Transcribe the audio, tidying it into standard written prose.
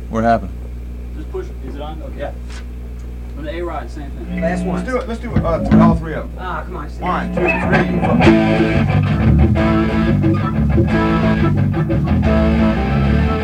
What happened? Just push. Is it on? Okay. Yeah. On the A-Rod, same thing. Last one. Let's do all three of them. Ah, come on. 1, 2, 3, 4.